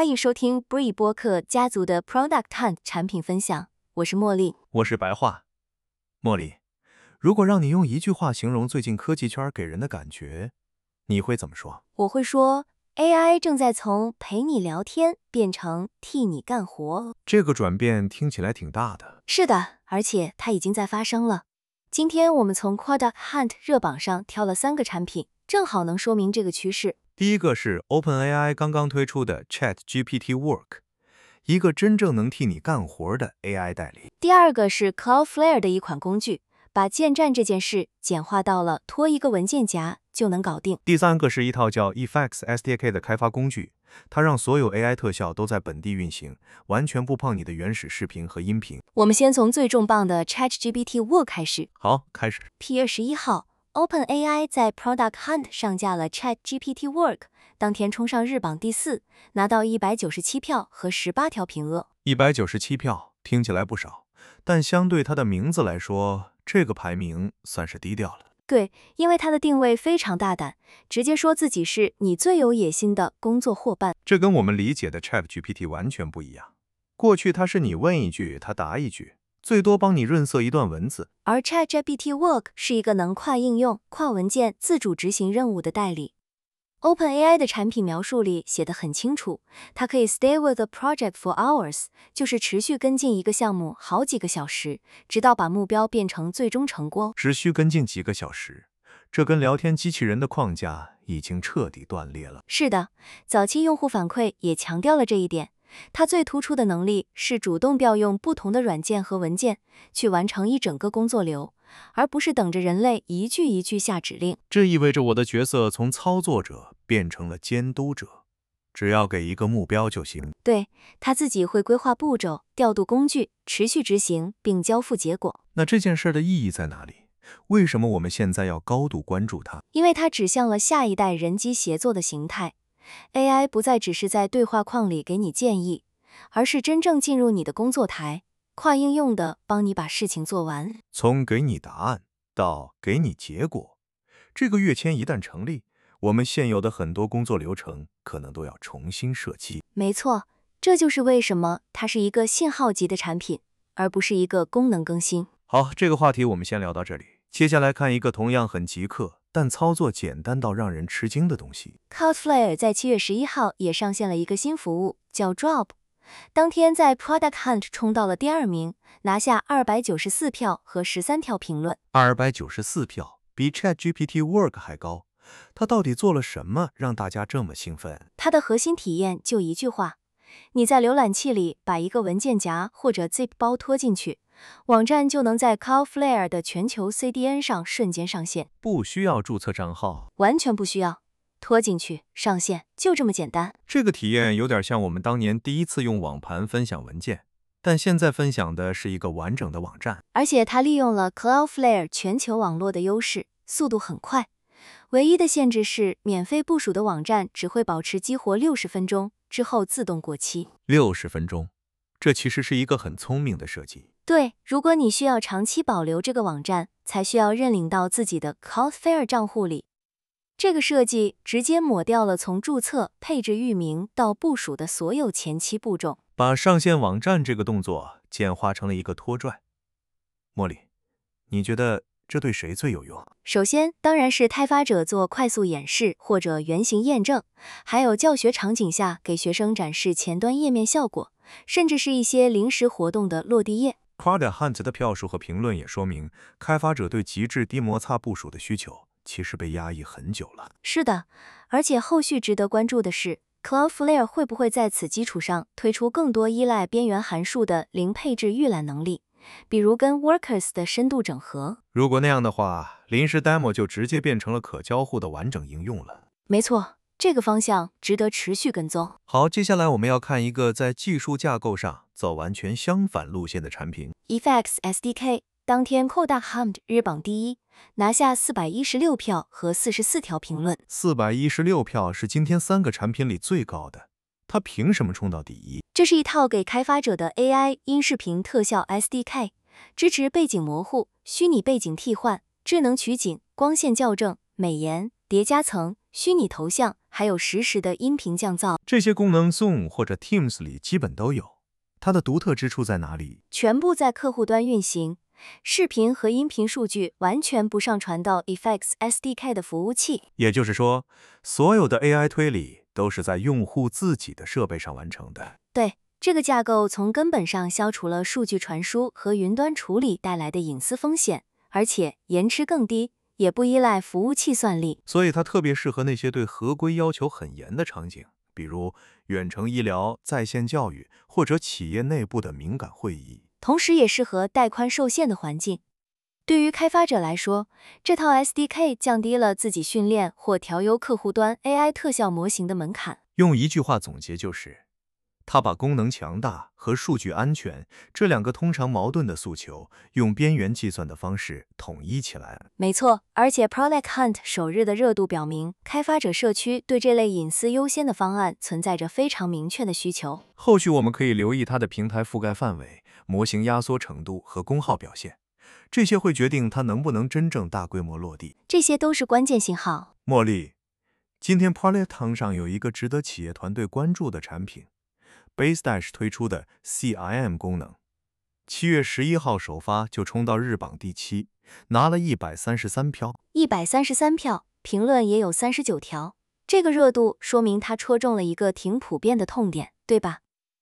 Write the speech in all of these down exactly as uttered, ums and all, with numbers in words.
欢迎收听 Bree 播客家族的 Product Hunt 产品分享，我是茉莉， 我是白话。茉莉，如果让你用一句话形容最近科技圈给人的感觉，你会怎么说？ 我会说 A I 正在从陪你聊天变成替你干活。 这个转变听起来挺大的。 是的，而且它已经在发生了。今天我们从 Product Hunt 热榜上挑了三个产品，正好能说明这个趋势。 第一个是 OpenAI 刚刚推出的 ChatGPT Work， 一个真正能替你干活的 A I 代理。 第二个是 Cloudflare 的一款工具，把建站这件事简化到了拖一个文件夹就能搞定。 第三个是一套叫 Effects S D K 的开发工具，它让所有 A I 特效都在本地运行，完全不碰你的原始视频和音频。 我们先从最重磅的 ChatGPT Work 开始。 好，开始。 P 二十一号OpenAI 在 Product Hunt 上架了 ChatGPT Work， 当天冲上日榜第四，拿到一百九十七票和十八条评论。 一百九十七票听起来不少，但相对它的名字来说，这个排名算是低调了。 对，因为它的定位非常大胆，直接说自己是你最有野心的工作伙伴。 这跟我们理解的 ChatGPT 完全不一样。过去它是你问一句，它答一句，最多帮你润色一段文字。 而 ChatGPT Work 是一个能跨应用、跨文件、自主执行任务的代理。OpenAI 的产品描述里写得很清楚，它可以 stay with a project for hours， 就是持续跟进一个项目好几个小时，直到把目标变成最终成果。 持续跟进几个小时，这跟聊天机器人的框架已经彻底断裂了。 是的，早期用户反馈也强调了这一点。它最突出的能力是主动调用不同的软件和文件，去完成一整个工作流，而不是等着人类一句一句下指令。 这意味着我的角色从操作者变成了监督者，只要给一个目标就行。 对，它自己会规划步骤，调度工具，持续执行，并交付结果。 那这件事的意义在哪里？为什么我们现在要高度关注它？ 因为它指向了下一代人机协作的形态。A I 不再只是在对话框里给你建议，而是真正进入你的工作台，跨应用的帮你把事情做完。 从给你答案到给你结果，这个跃迁一旦成立，我们现有的很多工作流程可能都要重新设计。 没错，这就是为什么它是一个信号级的产品，而不是一个功能更新。 好，这个话题我们先聊到这里。接下来看一个同样很极客，但操作简单到让人吃惊的东西。 Cloudflare 在七月十一号也上线了一个新服务，叫 Drop， 当天在 Product Hunt 冲到了第二名，拿下二百九十四票和十三条评论。 二百九十四票，比 ChatGPT Work 还高。它到底做了什么让大家这么兴奋？ 它的核心体验就一句话，你在浏览器里把一个文件夹或者 zip 包拖进去，网站就能在 Cloudflare 的全球 C D N 上瞬间上线， 不需要注册账号， 完全不需要，拖进去上线，就这么简单。 这个体验有点像我们当年第一次用网盘分享文件，但现在分享的是一个完整的网站。 而且它利用了 Cloudflare 全球网络的优势，速度很快。唯一的限制是，免费部署的网站只会保持激活六十分钟，之后自动过期。 六十分钟，这其实是一个很聪明的设计。 对，如果你需要长期保留这个网站，才需要认领到自己的 Cloudflare 账户里。这个设计直接抹掉了从注册、配置域名到部署的所有前期步骤， 把上线网站这个动作简化成了一个拖拽。茉莉，你觉得这对谁最有用？ 首先，当然是开发者做快速演示或者原型验证，还有教学场景下给学生展示前端页面效果，甚至是一些临时活动的落地页。 Product Hunt 的票数和评论也说明，开发者对极致低摩擦部署的需求其实被压抑很久了。 是的，而且后续值得关注的是， Cloudflare 会不会在此基础上推出更多依赖边缘函数的零配置预览能力，比如跟 Workers 的深度整合。 如果那样的话，临时 demo 就直接变成了可交互的完整应用了。 没错，这个方向值得持续跟踪。 好，接下来我们要看一个在技术架构上走完全相反路线的产品。 Effects S D K 当天 Product Hunt 日榜第一，拿下四百一十六票和四十四条评论。 四百一十六票是今天三个产品里最高的，它凭什么冲到第一？ 这是一套给开发者的 A I 音视频特效 S D K， 支持背景模糊、虚拟背景替换、智能取景、光线校正、美颜、叠加层、虚拟头像， 还有实时的音频降噪。 这些功能 Zoom 或者 Teams 里基本都有。它的独特之处在哪里？ 全部在客户端运行，视频和音频数据完全不上传到 Effects S D K 的服务器。 也就是说，所有的 A I 推理都是在用户自己的设备上完成的。 对，这个架构从根本上消除了数据传输和云端处理带来的隐私风险，而且延迟更低，也不依赖服务器算力。 所以它特别适合那些对合规要求很严的场景，比如远程医疗、在线教育或者企业内部的敏感会议。 同时也适合带宽受限的环境。对于开发者来说，这套 S D K 降低了自己训练或调优客户端 A I 特效模型的门槛。 用一句话总结就是，它把功能强大和数据安全这两个通常矛盾的诉求，用边缘计算的方式统一起来。 没错，而且 Product Hunt 首日的热度表明，开发者社区对这类隐私优先的方案存在着非常明确的需求。 后续我们可以留意它的平台覆盖范围、模型压缩程度和功耗表现，这些会决定它能不能真正大规模落地。 这些都是关键信号。 茉莉，今天 Product Hunt 上有一个值得企业团队关注的产品。BaseDash 推出的 C I M 功能，七月十一号首发就冲到日榜第七，拿了一百三十三票。 一百三十三票，评论也有三十九条。这个热度说明它戳中了一个挺普遍的痛点，对吧？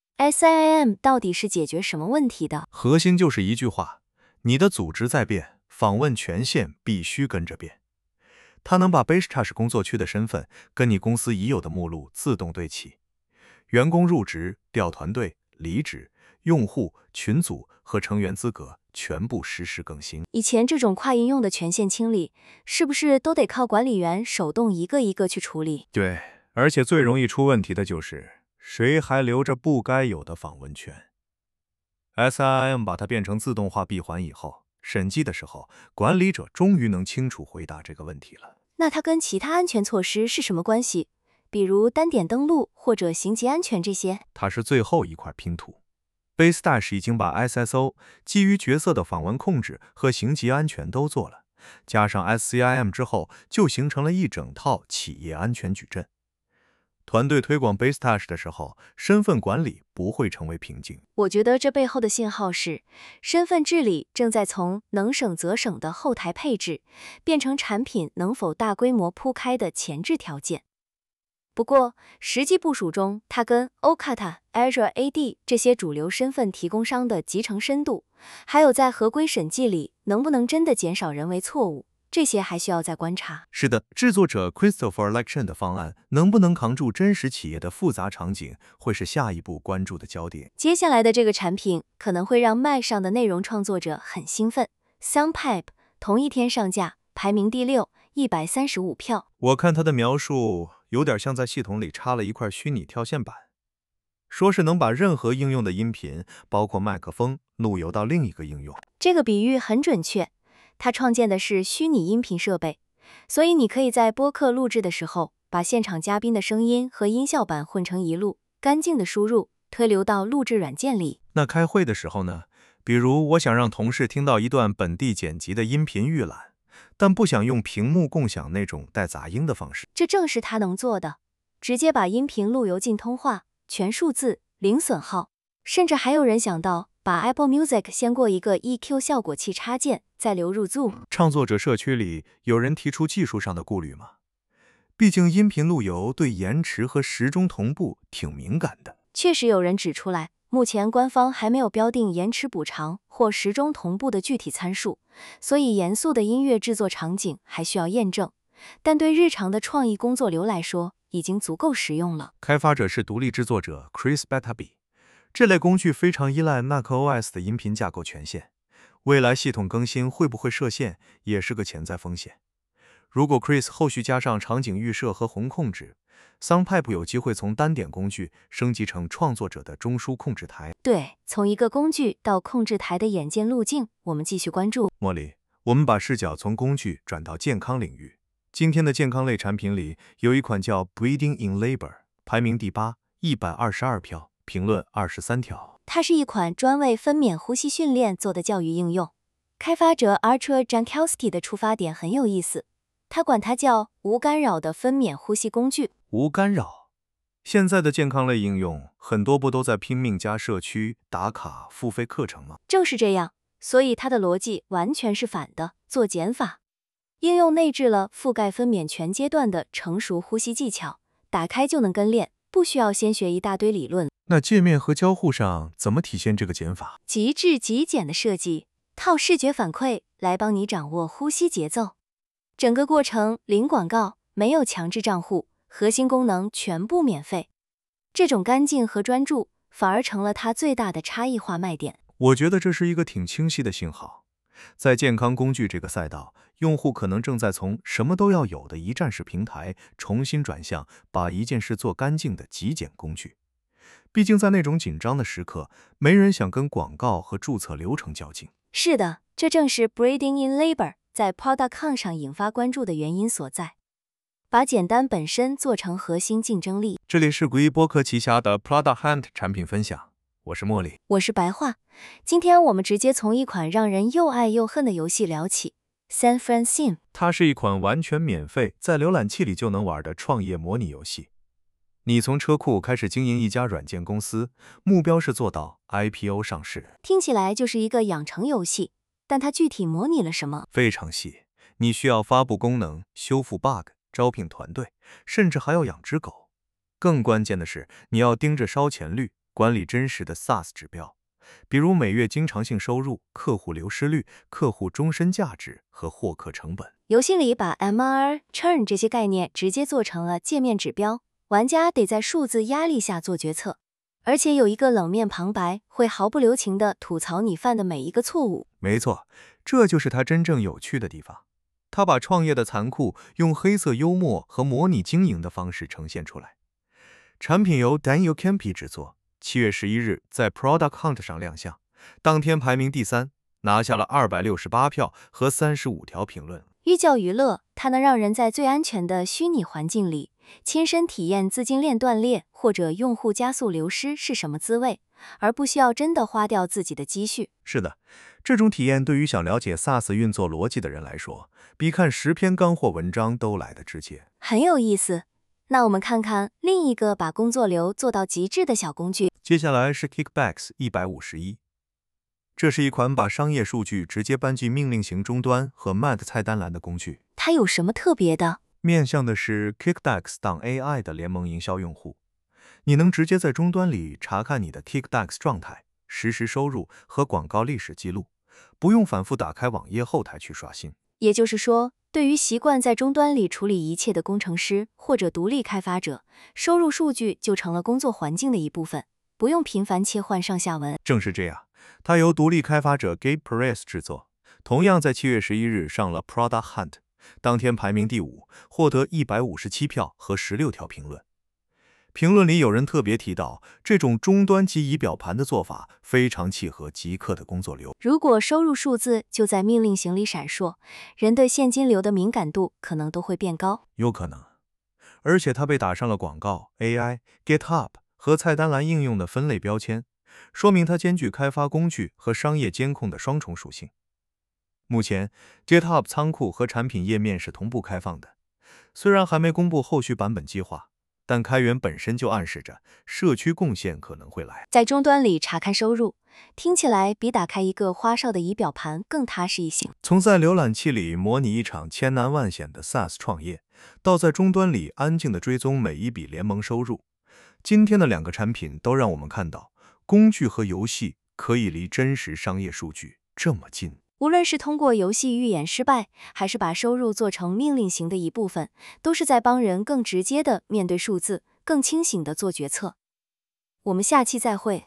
S I M 到底是解决什么问题的？ 核心就是一句话：你的组织在变，访问权限必须跟着变。它能把 BaseDash 工作区的身份跟你公司已有的目录自动对齐。员工入职、调团队、离职、用户、群组和成员资格全部实时更新。 以前这种跨应用的权限清理，是不是都得靠管理员手动一个一个去处理？ 对，而且最容易出问题的就是谁还留着不该有的访问权。S I M 把它变成自动化闭环以后，审计的时候，管理者终于能清楚回答这个问题了。 那它跟其他安全措施是什么关系？比如单点登录或者行级安全这些？ 它是最后一块拼图。BaseDash 已经把 S S O 基于角色的访问控制和行级安全都做了，加上 S C I M 之后，就形成了一整套企业安全矩阵。团队推广 BaseDash 的时候，身份管理不会成为瓶颈。 我觉得这背后的信号是，身份治理正在从能省则省的后台配置，变成产品能否大规模铺开的前置条件。不过，实际部署中，它跟 Okta、Azure A D 这些主流身份提供商的集成深度，还有在合规审计里能不能真的减少人为错误，这些还需要再观察。 是的，制作者 Christopher Election 的方案能不能扛住真实企业的复杂场景，会是下一步关注的焦点。 接下来的这个产品可能会让麦上的内容创作者很兴奋。SoundPipe 同一天上架，排名第六，一百三十五票。 我看他的描述有点像在系统里插了一块虚拟跳线板，说是能把任何应用的音频，包括麦克风，路由到另一个应用。 这个比喻很准确，他创建的是虚拟音频设备，所以你可以在播客录制的时候，把现场嘉宾的声音和音效板混成一路，干净的输入，推流到录制软件里。 那开会的时候呢？比如我想让同事听到一段本地剪辑的音频预览，但不想用屏幕共享那种带杂音的方式。 这正是他能做的，直接把音频路由进通话，全数字，零损耗。甚至还有人想到把 Apple Music 先过一个 E Q 效果器插件，再流入 Zoom。 创作者社区里有人提出技术上的顾虑吗？毕竟音频路由对延迟和时钟同步挺敏感的。 确实有人指出来，目前官方还没有标定延迟补偿或时钟同步的具体参数，所以严肃的音乐制作场景还需要验证。但对日常的创意工作流来说，已经足够实用了。 开发者是独立制作者 Chris Bataby， 这类工具非常依赖 macOS 的音频架构权限，未来系统更新会不会设限，也是个潜在风险。如果 Chris 后续加上场景预设和宏控制， SoundPipe 有机会从单点工具升级成创作者的中枢控制台。 对，从一个工具到控制台的演进路径，我们继续关注。 茉莉，我们把视角从工具转到健康领域。今天的健康类产品里有一款叫 Breathing in Labor， 排名第八，一百二十二票，评论二十三条。 它是一款专为分娩呼吸训练做的教育应用。开发者 Artur Jankowski 的出发点很有意思，他管它叫无干扰的分娩呼吸工具。 无干扰。现在的健康类应用很多不都在拼命加社区打卡付费课程吗？ 正是这样，所以它的逻辑完全是反的，做减法。应用内置了覆盖分娩全阶段的成熟呼吸技巧，打开就能跟练，不需要先学一大堆理论。 那界面和交互上怎么体现这个减法？ 极致极简的设计，靠视觉反馈来帮你掌握呼吸节奏。整个过程零广告，没有强制账户，核心功能全部免费。这种干净和专注反而成了它最大的差异化卖点。 我觉得这是一个挺清晰的信号。在健康工具这个赛道，用户可能正在从什么都要有的一站式平台重新转向把一件事做干净的极简工具。毕竟在那种紧张的时刻，没人想跟广告和注册流程较劲。 是的，这正是 Breathing in Labor 在 ProductCon 上引发关注的原因所在。把简单本身做成核心竞争力。 这里是古一播客旗下的 Product Hunt 产品分享，我是茉莉， 我是白话。今天我们直接从一款让人又爱又恨的游戏聊起 ，San Fran Sim。 它是一款完全免费，在浏览器里就能玩的创业模拟游戏。你从车库开始经营一家软件公司，目标是做到 I P O 上市。 听起来就是一个养成游戏，但它具体模拟了什么？ 非常细，你需要发布功能、修复 bug、招聘团队，甚至还要养只狗。更关键的是，你要盯着烧钱率，管理真实的 SaaS 指标，比如每月经常性收入、客户流失率、客户终身价值和获客成本。 游戏里把 M R R、Churn 这些概念直接做成了界面指标，玩家得在数字压力下做决策，而且有一个冷面旁白，会毫不留情地吐槽你犯的每一个错误。 没错，这就是它真正有趣的地方。他把创业的残酷用黑色幽默和模拟经营的方式呈现出来。产品由 Daniel Campy 制作，七月十一日在 Product Hunt 上亮相，当天排名第三，拿下了二百六十八票和三十五条评论。 寓教于乐，它能让人在最安全的虚拟环境里亲身体验资金链断裂或者用户加速流失是什么滋味，而不需要真的花掉自己的积蓄。 是的，这种体验对于想了解 SaaS 运作逻辑的人来说，比看十篇干货文章都来得直接。 很有意思。那我们看看另一个把工作流做到极致的小工具。 接下来是 Kickbacks 一百五十一。这是一款把商业数据直接搬进命令型终端和 Mat 菜单栏的工具。 它有什么特别的？ 面向的是 Kickbacks 当 A I 的联盟营销用户，你能直接在终端里查看你的 Kickbacks 状态、实时收入和广告历史记录，不用反复打开网页后台去刷新。 也就是说，对于习惯在终端里处理一切的工程师或者独立开发者，收入数据就成了工作环境的一部分，不用频繁切换上下文。 正是这样，它由独立开发者 Gabe Perez 制作，同样在七月十一日上了 Product Hunt， 当天排名第五，获得一百五十七票和十六条评论。评论里有人特别提到，这种终端及仪表盘的做法非常契合极客的工作流。 如果收入数字就在命令型里闪烁，人对现金流的敏感度可能都会变高。 有可能，而且它被打上了广告、A I、GitHub 和菜单栏应用的分类标签，说明它兼具开发工具和商业监控的双重属性。目前 GitHub 仓库和产品页面是同步开放的，虽然还没公布后续版本计划，但开源本身就暗示着社区贡献可能会来。 在终端里查看收入，听起来比打开一个花哨的仪表盘更踏实一些。 从在浏览器里模拟一场千难万险的 SaaS 创业，到在终端里安静地追踪每一笔联盟收入，今天的两个产品都让我们看到，工具和游戏可以离真实商业数据这么近。 无论是通过游戏预演失败，还是把收入做成命令型的一部分，都是在帮人更直接的面对数字，更清醒的做决策。我们下期再会。